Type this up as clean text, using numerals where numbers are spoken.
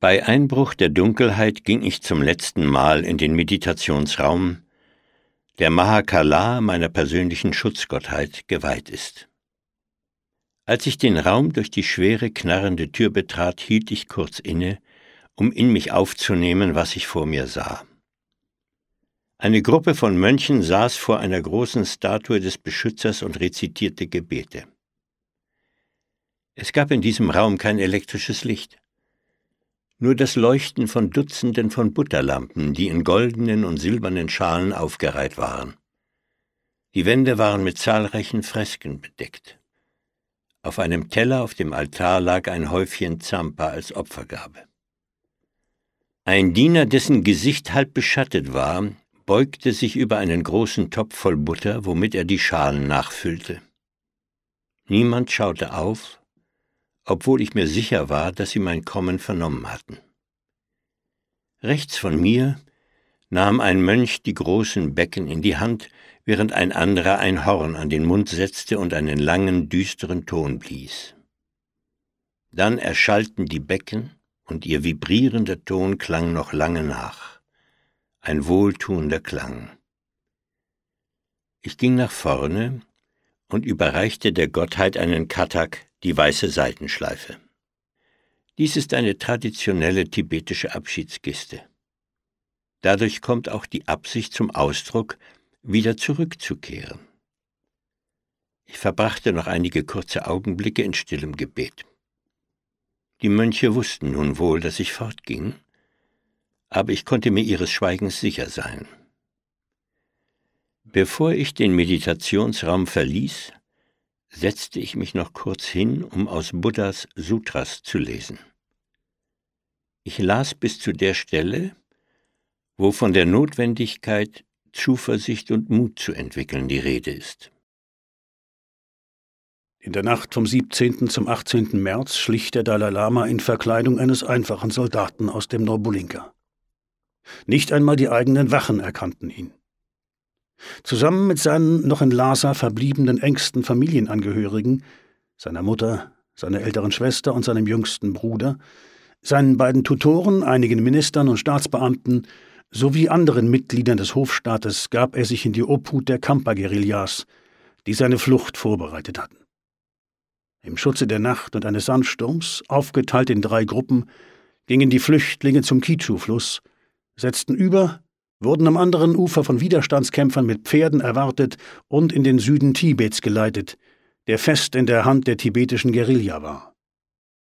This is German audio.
Bei Einbruch der Dunkelheit ging ich zum letzten Mal in den Meditationsraum, der Mahakala, meiner persönlichen Schutzgottheit, geweiht ist. Als ich den Raum durch die schwere, knarrende Tür betrat, hielt ich kurz inne, um in mich aufzunehmen, was ich vor mir sah. Eine Gruppe von Mönchen saß vor einer großen Statue des Beschützers und rezitierte Gebete. Es gab in diesem Raum kein elektrisches Licht. Nur das Leuchten von Dutzenden von Butterlampen, die in goldenen und silbernen Schalen aufgereiht waren. Die Wände waren mit zahlreichen Fresken bedeckt. Auf einem Teller auf dem Altar lag ein Häufchen Zampa als Opfergabe. Ein Diener, dessen Gesicht halb beschattet war, beugte sich über einen großen Topf voll Butter, womit er die Schalen nachfüllte. Niemand schaute auf, obwohl ich mir sicher war, dass sie mein Kommen vernommen hatten. Rechts von mir nahm ein Mönch die großen Becken in die Hand, während ein anderer ein Horn an den Mund setzte und einen langen, düsteren Ton blies. Dann erschallten die Becken, und ihr vibrierender Ton klang noch lange nach. Ein wohltuender Klang. Ich ging nach vorne und überreichte der Gottheit einen Kathak, die weiße Seitenschleife. Dies ist eine traditionelle tibetische Abschiedsgeste. Dadurch kommt auch die Absicht zum Ausdruck, wieder zurückzukehren. Ich verbrachte noch einige kurze Augenblicke in stillem Gebet. Die Mönche wussten nun wohl, dass ich fortging, aber ich konnte mir ihres Schweigens sicher sein. Bevor ich den Meditationsraum verließ, setzte ich mich noch kurz hin, um aus Buddhas Sutras zu lesen. Ich las bis zu der Stelle, wo von der Notwendigkeit, Zuversicht und Mut zu entwickeln die Rede ist. In der Nacht vom 17. zum 18. März schlich der Dalai Lama in Verkleidung eines einfachen Soldaten aus dem Nobulinka. Nicht einmal die eigenen Wachen erkannten ihn. Zusammen mit seinen noch in Lhasa verbliebenen engsten Familienangehörigen, seiner Mutter, seiner älteren Schwester und seinem jüngsten Bruder, seinen beiden Tutoren, einigen Ministern und Staatsbeamten sowie anderen Mitgliedern des Hofstaates gab er sich in die Obhut der Khampa-Guerillas, die seine Flucht vorbereitet hatten. Im Schutze der Nacht und eines Sandsturms, aufgeteilt in 3 Gruppen, gingen die Flüchtlinge zum Kichu-Fluss, setzten über, wurden am anderen Ufer von Widerstandskämpfern mit Pferden erwartet und in den Süden Tibets geleitet, der fest in der Hand der tibetischen Guerilla war.